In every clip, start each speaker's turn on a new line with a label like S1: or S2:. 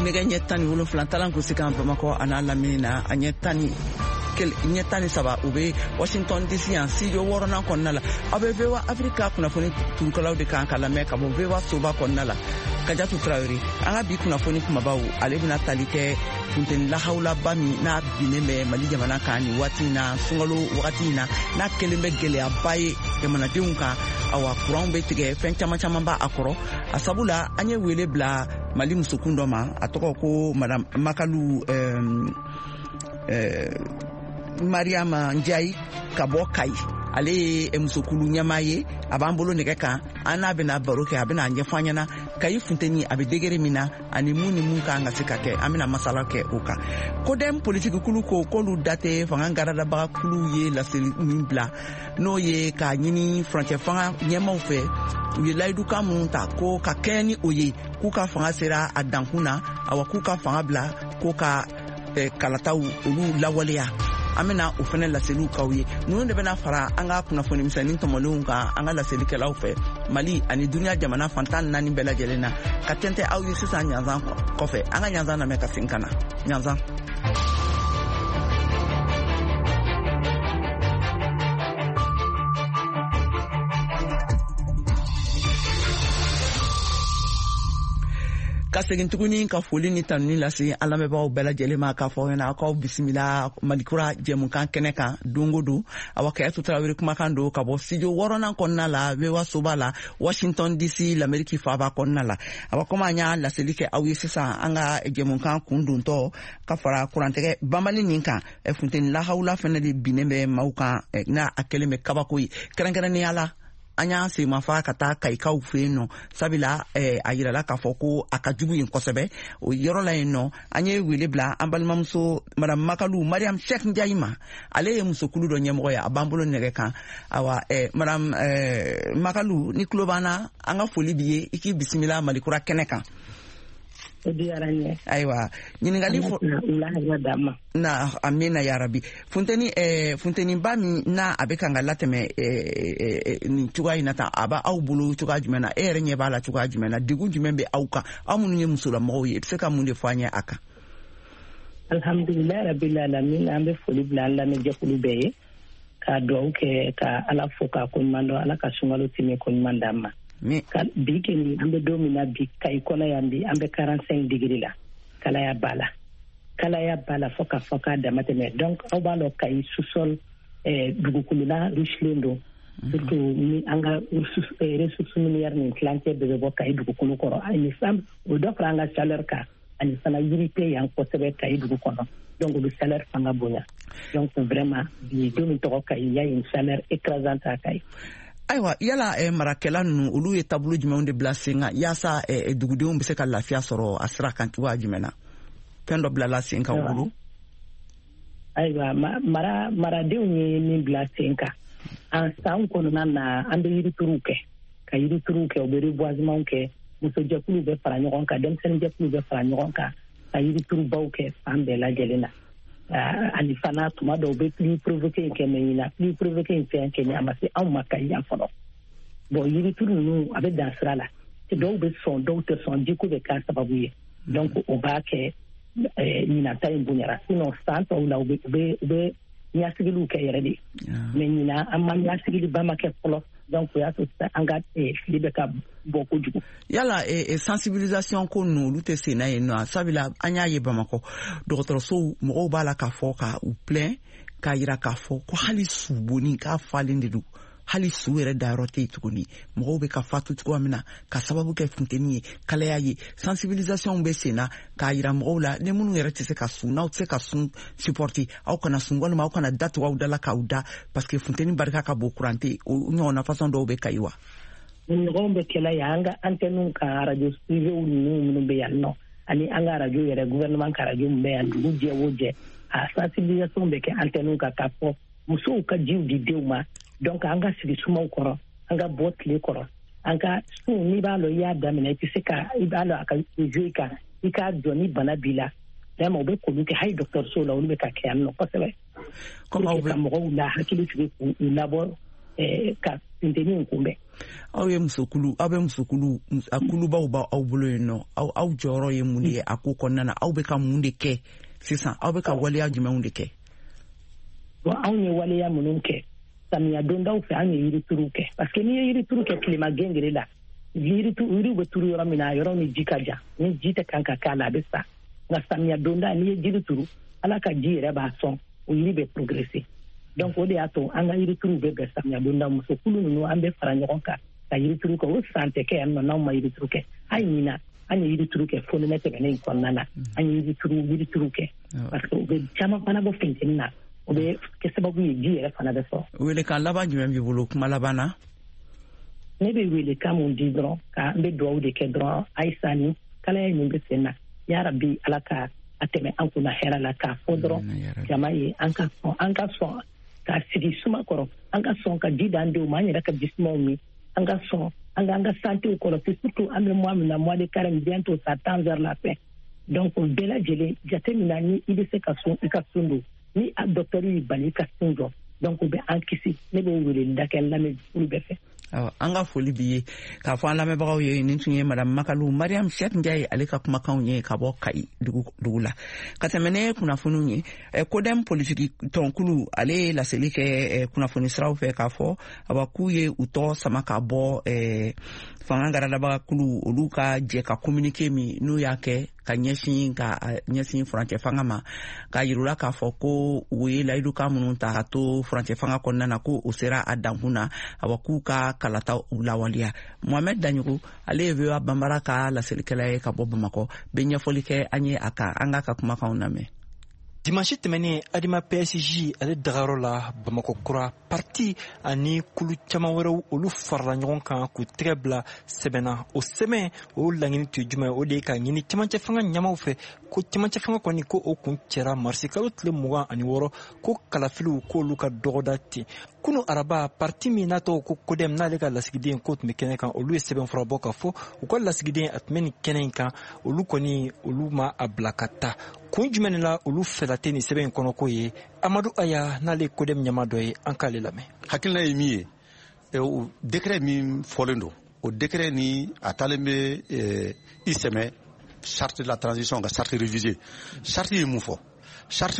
S1: nege ɲɛ 17 talan ko se kan Bamakɔ ana lamina a ɲɛ 13 u bɛ Washington DC yan studio 6nan kɔnɔna la aw bɛ VOA Africa kunnafoni turukalaw de kan ka lamɛn ka bɔ VOA soba kɔnɔna la Kajatu Traoré an ka bi kunnafoni kumabaw ale bɛna tali kɛ funteni lahawlaba min n'a binnen bɛ Mali jamana kan ni waati na sunkalo wagati na n'a kelen bɛ gɛlɛyaba ye jamanadenw kan awa kuranw bɛ tigɛ fɛn caman b'a a kɔrɔ a sabula an ye wele bila Mali musokun dɔ ma a tɔgɔ ko Madame Makalu Mariama Ndiaye ka bɔ Kayi ale ye musokulu ɲɛmaa ye a b'an bolo nɛgɛ kan an n'a bɛna baro kɛ a bɛna ɲɛfɔ an ɲɛna Kayi funteni a bɛ degere min na ani mun ni mun kan ka se ka kɛ an bɛna masala kɛ o kan kodɛm politiki kulu ko k'olu da tɛ fanga garadabaga kulu ye laseli min bila n'o ye ka ɲini furancɛ fanga ɲɛmaw fɛ u ye layidukan minnu ta ko ka kɛɲɛ ni o ye k'u ka fanga sera a dankun na awa k'u ka fanga bila k'u ka kalataw olu lawaleya an bɛna o fana laseliw k'aw ye ninnu de bɛna fara an ka kunnafoni misɛnnin tɔmɔlenw kan an ka laselikɛlaw fɛ Mali ani duniya jamana fantan 4 bɛɛ lajɛlen na ka tɛntɛ aw ye sisan ɲanzan kɔfɛ an ka ɲanzan lamɛn ka segin ka na ɲanzan. ka segin tuguni ka foli ni tanuni lase an lamɛnbagaw bɛɛ lajɛlen ma k'a fɔ ɲɛna k'aw bisimila Malikura jɛmukan kɛnɛ kan don o don awa Kayatu Traoré kumakan don ka bɔ studio 6nan kɔnɔna la VOA soba la Washington DC l'Amérique faaba kɔnɔna la awa komi an y'a laseli kɛ aw ye sisan an ka jɛmukan kun dontɔ ka fara kurantɛgɛ banbali nin kan funteni lahawla fɛnɛ de binnen bɛ maaw kan n'a a kɛlen bɛ kabako ye kɛrɛnkɛrɛnnenya la an y'an semafa ka taa Kayikaw fɛ yen nɔ sabula a yirala k'a fɔ ko a ka jugu yen kosɛbɛ o yɔrɔ la yen nɔ an ye wele bila an balimamuso Madame Makalu Mariam Cheikh Ndiaye ma ale ye musokulu dɔ ɲɛmɔgɔ ye a b'an bolo nɛgɛ kan awa Madame Makalu ni tulo b'an na an ka foli b'i ye i k'i bisimila Malikura kɛnɛ kan. Ayiwa ɲininkali fɔ na amina yarabi funteni ba min n'a a bɛ kan ka latɛmɛ nin cogoya in na tan a b'a aw bolo cogoya jumɛn na e yɛrɛ ɲɛ b'a la cogoya jumɛn na degun jumɛn bɛ aw kan aw minnu ye musolamɔgɔw ye i bɛ se ka mun de fɔ an ɲɛ a kan.
S2: Alhamdulilayi rabbil alamin an bɛ foli bila an lamɛnjɛkulu bɛɛ ye ka dugawu kɛ ka Ala fo k'a koɲuman dɔn Ala ka sunkalo tɛmɛ koɲuman d'an ma. Bi kɛni an bɛ don min na bi Kayi kɔnɔ yan bi an bɛ 45 degré la kalaya b'a la fo ka fɔ k'a dama tɛmɛ donc aw b'a dɔn Kayi sous-sol dugukolo la riche don surtout ni an ka ressources minières ni tilancɛ bɛɛ bɛ bɔ Kayi dugukolo kɔrɔ ani san o dɔ fara an ka chaleur kan ani fana yiri tɛ yan kosɛbɛ Kayi dugu kɔnɔ donc o bɛ chaleur fanga bonya donc vraiment bi don min tɔgɔ Kayi il y a une chaleur écrasante à Kayi.
S1: Ayiwa yala marakɛla ninnu olu ye taabolo jumɛnw de bila sen kan yaasa dugudenw bɛ se ka lafiya sɔrɔ a sira kan cogoya jumɛn na fɛn dɔ bilala sen kan olu.
S2: Ayiwa maradenw ye min bila sen kan an san kɔnɔna na an bɛ yirituruw kɛ ka yirituruw kɛ u bɛ reboisement kɛ musojɛkuluw bɛ fara ɲɔgɔn kan denmisɛnninjɛkuluw bɛ fara ɲɔgɔn kan ka yiriturubaw kɛ fan bɛɛ lajɛlen na. ani fana tuma dɔw bɛ pluie provoquée kɛ mais ɲina pluie provoquée fɛn kɛ a ma se anw ma Kayi yan fɔlɔ bon yirituru ninnu a bɛ dan sira la dɔw bɛ sɔn dɔw tɛ sɔn jiko bɛ k'a sababu ye donc o b'a kɛ ɲinata in bonyara sinon san tɔw la u bɛ ɲasigiliw kɛ yɛrɛ de mais ɲina an ma ɲasigiliba ma kɛ fɔlɔ donc o y'a to an ka fili bɛ ka bɔ kojugu.
S1: Yala sensibilisation ko ninnu olu tɛ sen na yen nɔ sabula an y'a ye Bamakɔ dɔgɔtɔrɔsow mɔgɔw b'a la k'a fɔ ka u plaint k'a yira k'a fɔ ko hali su bonni k'a falen de don hali su yɛrɛ dayɔrɔ tɛ yen tuguni mɔgɔw bɛ ka fatu cogoya min na ka sababu kɛ funteni ye kalaya ye sensibilisation bɛ sen na k'a yira mɔgɔw la ni minnu yɛrɛ tɛ se ka sun n'aw tɛ se ka sun supporter aw kana sun walima aw kana datugu aw da la k'aw da parce que funteni barika ka bon courant tɛ o ɲɔgɔnna façon dɔw bɛ Kayi wa.
S2: ɲɔgɔn bɛ kɛla yan an ka antenne ka radio privée minnu bɛ yan nɔ ani an ka radio yɛrɛ gouvernement ka radio min bɛ yan dugu jɛ o jɛ a sensibilisation bɛ kɛ antenne kan k'a fɔ musow ka jiw di denw ma donc an ka sigi sumaw kɔrɔ an ka bɔ tile kɔrɔ an ka sun n'i b'a lɔ i y'a daminɛ i tɛ se ka i b'a lɔ a ka jouer kan i k'a dɔn ni bana b'i la vraiment u bɛ k'olu kɛ hali dɔgɔtɔrɔso la olu bɛ ka kɛ yan nɔ kosɛbɛ ka mɔgɔw la hakili sigi k'u labɔ ka funteni kunbɛn.
S1: Aw ye musokulu aw bɛ musokulu a kulubaw b'aw bolo yen nɔ aw jɔyɔrɔ ye mun de ye a ko kɔnɔna na aw bɛ ka mun de kɛ sisan aw bɛ ka waleya jumɛnw de kɛ.
S2: Bon anw ye waleya minnu kɛ samiya dondaw fɛ an ye yirituru kɛ parce que n'i ye yirituru kɛ tilema gengere la yiriw bɛ turu yɔrɔ min na yɔrɔ min ji ka jan ni ji tɛ kan ka k'a la a bɛ sa nka samiya donda n'i ye jiri turu ala ka ji yɛrɛ b'a sɔn o yiri bɛ progresser donc o de y'a to an ka yirituru bɛ bɛn samiya donda musokulu ninnu an bɛ fara ɲɔgɔn kan ka yirituru kɛ o san tɛ kɛ yan nɔ n'anw ma yirituru kɛ hali ɲina an ye yirituru kɛ fo nɛnɛ tɛmɛnen kɔnɔna na an ye yirituru kɛ parce que o bɛ caman fana bɔ funteni na o bɛ kɛ sababu ye ji yɛrɛ fana bɛ sɔrɔ.
S1: Welekan laban jumɛn b'i bolo kuma laban na.
S2: Ne bɛ welekan mun di dɔrɔn ka n bɛ dugawu de kɛ dɔrɔn Ayisa ni kalaya min bɛ sen na yarabi ala ka a tɛmɛ an kunna hɛrɛ la k'a fɔ dɔrɔn jama ye an ka sɔn ka sigi suma kɔrɔ an ka sɔn ka ji d'an denw ma an yɛrɛ ka jisumaw min an ka sɔn an ka santew kɔlɔsi surtout an bɛ mois min na mois de carême bientôt ça tend vers la fin donc o bɛɛ lajɛlen jateminɛ ni i bɛ se ka sun i ka sun don ni a docteur y'i bali i ka sun jɔ donc o bɛ an kisi ne bɛ wele da kɛ lamɛn olu bɛɛ fɛ.
S1: An ka foli bi ye k'a fɔ an lamɛnbagaw ye nin tun ye madame Makalu Mariam Shet Ndiaye ale ka kumakanw ye ka bɔ Kayi dugu la ka tɛmɛ ne kunnafoniw ye kodɛm politiki tɔnkulu ale ye laseli kɛ kunnafoni siraw fɛ k'a fɔ k'u ye u tɔgɔ sama ka bɔ fanga garadabagakulu olu ka jɛ ka communiqué min n'u y'a kɛ ka ɲɛsin furancɛ fanga ma k'a yirula k'a fɔ ko u ye layidukan minnu ta ka to furancɛ fanga kɔnɔna na ko o sera a dankun na k'u ka kalata u lawaleya. Mohamed Daɲugu ale ye VOA Bambara ka laselikɛla ye ka bɔ Bamakɔ bɛ ɲɛfɔli kɛ an ye a kan an ka kumakanw lamɛn.
S3: Dimanche tɛmɛnen Adima PSG ale dagayɔrɔ la Bamakɔ kura parti ani kulu caman wɛrɛw olu farala ɲɔgɔn kan k'u tɛgɛ bila sɛbɛn na o sɛbɛn o laɲini tun ye jumɛn ye o de ye ka ɲini cɛmancɛ fanga ɲɛmaw fɛ ko cɛmancɛ fanga kɔni ko o kun cɛra marisi kalo tile 26 ko kalafiliw k'olu ka dɔgɔda ten kunu araba parti min n'a tɔgɔ ko kodɛm n'ale ka lasigiden ko tun bɛ kɛnɛ kan olu ye sɛbɛn fura bɔ ka fɔ u ka lasigiden a tun bɛ nin kɛnɛ in kan olu ma a bila ka taa kun jumɛn la olu fɛla tɛ nin sɛbɛn in kɔnɔ ko ye Amadu Aya n'ale kodɛm ɲɛma dɔ ye an k'ale lamɛn.
S4: Hakilina ye min ye o décret min fɔlen don o décret ni a taalen bɛ i sɛmɛ charte de la transition ka charte révisée charte ye mun fɔ charte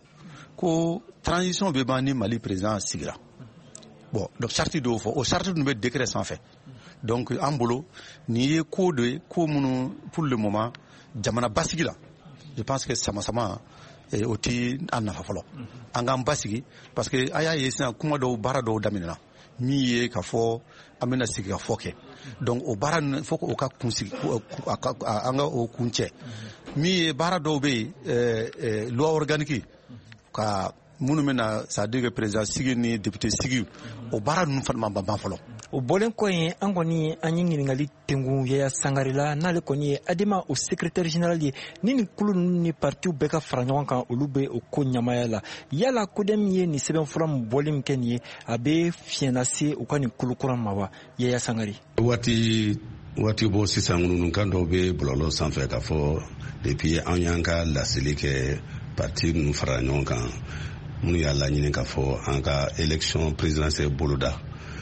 S4: ko transition bɛ ban ni Mali président sigira bon donc charte dɔw fɔ o charte dun bɛ décret sanfɛ donc an bolo nin ye ko dɔ ye ko minnu pour le moment jamana basigi la je pense que sama o ti an nafa fɔlɔ an k'an basigi parce que a y'a ye sisan kuma dɔw baara dɔw daminɛna min ye k'a fɔ an bɛna sigi ka fɔ kɛ donc o baara fo k'o ka kun sigi an ka o kun cɛ min ye baara dɔw bɛ yen loi organique ka minnu bɛna c'est à dire que président sigi ni député sigi o baara ninnu fana ma ban fɔlɔ.
S3: O bɔlen kɔ yen an kɔni an ye ɲininkali tɛngu Yaya Sangare la n'ale kɔni ye Adima o secrétaire général ye ni nin kulu ninnu ni partiw bɛɛ ka fara ɲɔgɔn kan olu bɛ o ko ɲamaya la yala kodɛm ye nin sɛbɛn fura min bɔlen min kɛ nin ye a bɛ fiɲɛ lase u ka nin kulu kura ma wa Yaya Sangare.
S5: waati bɔ sisan ŋununukan dɔw bɛ bɔlɔlɔ sanfɛ k'a fɔ depuis an y'an ka laseli kɛ parti ninnu fara ɲɔgɔn kan minnu y'a laɲini k'a fɔ an ka élection présidentielle boloda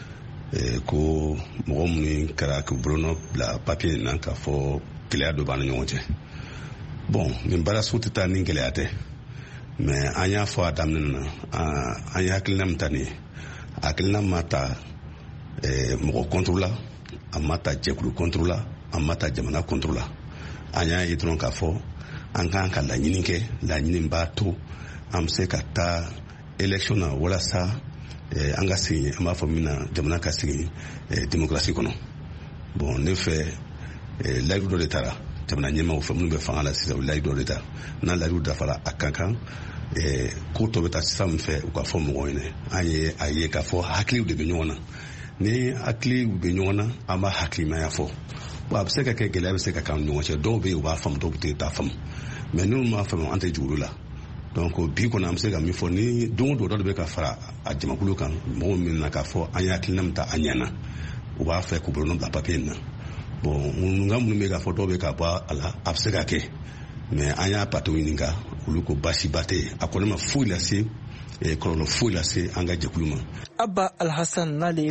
S5: ko mɔgɔ minnu kɛra k'u bolonɔ bila papier na k'a fɔ gɛlɛya dɔ b'an ni ɲɔgɔn cɛ bon nin baara sugu tɛ taa ni gɛlɛya tɛ mais an y'a fɔ a daminɛ na an ye hakilina min ta nin ye hakilina ma ta mɔgɔ contre la a ma ta jɛkulu contre la a ma ta jamana contre la an y'a ye dɔrɔn k'a fɔ an kan ka laɲini kɛ laɲini b'a to an bɛ se ka taa élection na walasa an ka sigi an b'a fɔ min na jamana ka sigi démocratie kɔnɔ bon ne fɛ layidu dɔ de taara jamana ɲɛmaaw fɛ minnu bɛ fanga la sisan o layidu dɔ de ta n'a layidu dafara a ka kan ko tɔ bɛ taa sisan min fɛ u ka fɔ mɔgɔw ɲɛna an ye a ye k'a fɔ hakiliw de bɛ ɲɔgɔn na ni hakiliw bɛ ɲɔgɔn na an b'a hakilimaya fɔ bon a bɛ se ka kɛ gɛlɛya bɛ se ka k'an ni ɲɔgɔn cɛ dɔw bɛ yen u b'a faamu dɔw tɛ taa faamu mais n'olu m'a faamu an tɛ juguru la donc bi kɔni an bɛ se ka min fɔ ni don o don dɔ de bɛ ka fara a jamakulu kan mɔgɔw min na k'a fɔ an ye hakilina min ta a ɲɛna u b'a fɛ k'u bolonɔ bila papier in na bon ŋununukan minnu bɛ k'a fɔ dɔw bɛ ka bɔ a la a bɛ se ka kɛ mais an y'a patiw ɲininka olu ko baasiba tɛ yen a kɔni ma foyi lase kɔlɔlɔ foyi lase an ka jɛkulu ma.
S3: Abba Alhassan n'ale